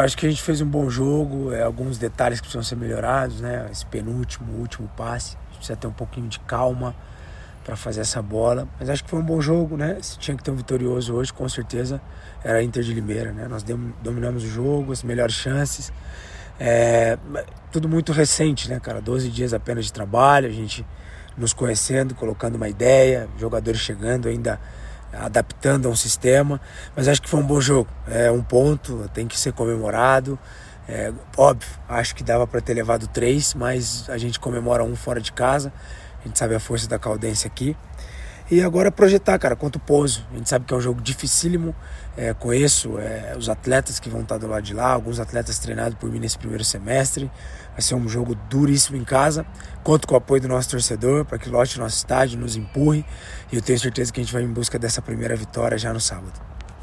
Cara, acho que a gente fez um bom jogo, alguns detalhes que precisam ser melhorados, né? Esse penúltimo, último passe, a gente precisa ter um pouquinho de calma para fazer essa bola, mas acho que foi um bom jogo, né? Se tinha que ter um vitorioso hoje, com certeza era a Inter de Limeira, né? Nós dominamos o jogo, as melhores chances, tudo muito recente, né, cara? 12 dias apenas de trabalho, a gente nos conhecendo, colocando uma ideia, jogadores chegando ainda, adaptando a um sistema, mas acho que foi um bom jogo, um ponto, tem que ser comemorado, óbvio, acho que dava para ter levado 3, mas a gente comemora um fora de casa, a gente sabe a força da Caldense aqui, e agora projetar, cara, contra o Pouso, a gente sabe que é um jogo dificílimo, conheço os atletas que vão estar do lado de lá, alguns atletas treinados por mim nesse primeiro semestre, vai ser um jogo duríssimo em casa, conto com o apoio do nosso torcedor, para que lote o nosso estádio, nos empurre, e eu tenho certeza que a gente vai em busca dessa primeira vitória já no sábado.